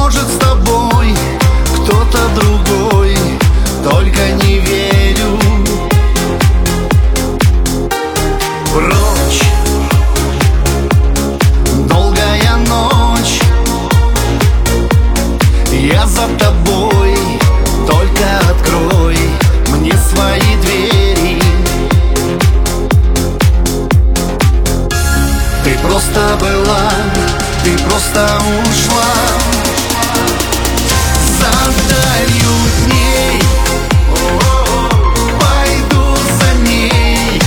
может, с тобой кто-то другой, только не верю. Прочь, долгая ночь, я за тобой, только открой мне свои двери. Ты просто была, ты просто ушла за далью дней. Пойду за ней,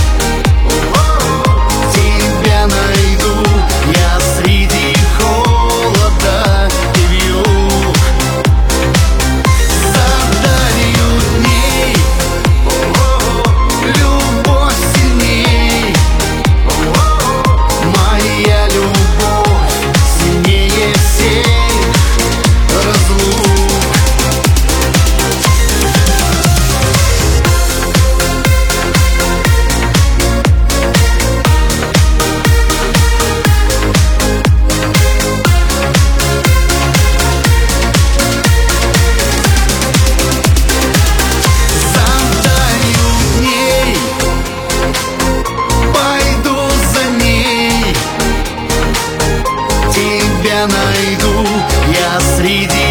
тебя найду я среди холода и вьюг. За далью дней любовь сильней, моя любовь сильнее всех разлук. Найду я среди